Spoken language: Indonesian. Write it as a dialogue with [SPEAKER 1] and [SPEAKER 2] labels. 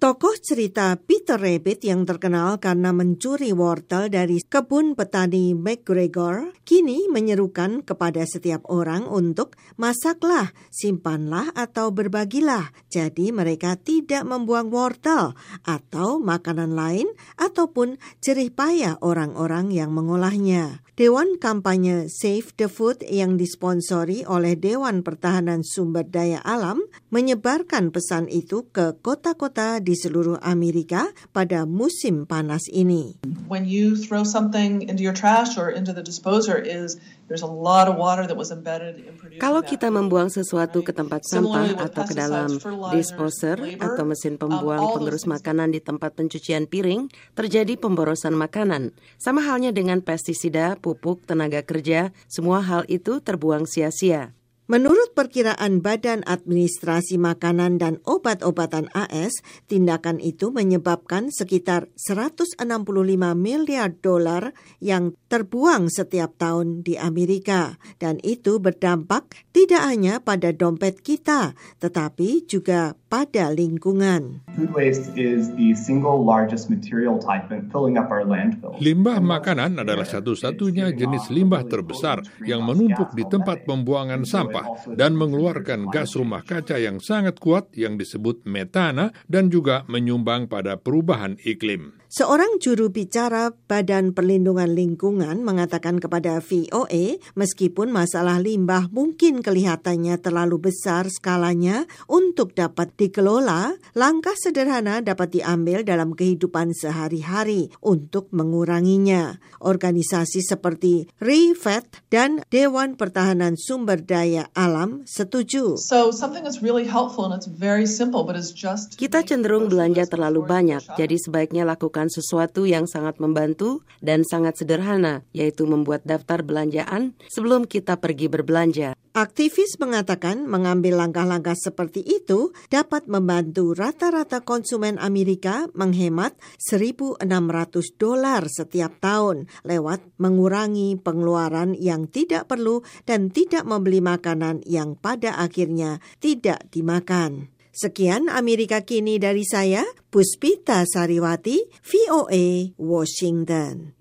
[SPEAKER 1] Tokoh cerita Peter Rabbit yang terkenal karena mencuri wortel dari kebun petani McGregor kini menyerukan kepada setiap orang untuk masaklah, simpanlah atau berbagilah. Jadi mereka tidak membuang wortel atau makanan lain ataupun jerih payah orang-orang yang mengolahnya. Dewan kampanye Save the Food yang disponsori oleh Dewan Pertahanan Sumber Daya Alam menyebarkan pesan itu ke kota-kota di seluruh Amerika pada musim panas ini.
[SPEAKER 2] When you throw something into your trash or into the disposer there's a lot of water that was embedded in producing
[SPEAKER 3] Kalau
[SPEAKER 2] that
[SPEAKER 3] kita
[SPEAKER 2] food,
[SPEAKER 3] membuang sesuatu ke tempat sampah
[SPEAKER 2] Similarly with
[SPEAKER 3] atau ke dalam
[SPEAKER 2] pesticides,
[SPEAKER 3] disposer
[SPEAKER 2] fertilizers, labor,
[SPEAKER 3] atau mesin
[SPEAKER 2] all
[SPEAKER 3] pembuang
[SPEAKER 2] those
[SPEAKER 3] pengerus
[SPEAKER 2] things.
[SPEAKER 3] makanan di tempat pencucian piring, terjadi pemborosan makanan. Sama halnya dengan pestisida, pupuk, tenaga kerja, semua hal itu terbuang sia-sia.
[SPEAKER 1] Menurut perkiraan Badan Administrasi Makanan dan Obat-obatan AS, tindakan itu menyebabkan sekitar $165 miliar yang terbuang setiap tahun di Amerika. Dan itu berdampak tidak hanya pada dompet kita, tetapi juga pada lingkungan.
[SPEAKER 4] Food waste is the single largest material type in filling up our landfills.
[SPEAKER 5] Limbah makanan adalah satu-satunya jenis limbah terbesar yang menumpuk di tempat pembuangan sampah dan mengeluarkan gas rumah kaca yang sangat kuat yang disebut metana dan juga menyumbang pada perubahan iklim.
[SPEAKER 1] Seorang juru bicara Badan Perlindungan Lingkungan mengatakan kepada VOA, meskipun masalah limbah mungkin kelihatannya terlalu besar skalanya untuk dapat dikelola, langkah sederhana dapat diambil dalam kehidupan sehari-hari untuk menguranginya. Organisasi seperti ReFed dan Dewan Pertahanan Sumber Daya Alam setuju.
[SPEAKER 2] So something that's really helpful and it's very simple but it's just
[SPEAKER 3] Kita cenderung belanja terlalu banyak, jadi sebaiknya lakukan sesuatu yang sangat membantu dan sangat sederhana, yaitu membuat daftar belanjaan sebelum kita pergi berbelanja.
[SPEAKER 1] Aktivis mengatakan mengambil langkah-langkah seperti itu dapat membantu rata-rata konsumen Amerika menghemat $1.600 setiap tahun lewat mengurangi pengeluaran yang tidak perlu dan tidak membeli makanan yang pada akhirnya tidak dimakan. Sekian Amerika Kini dari saya, Puspita Sariwati, VOA, Washington.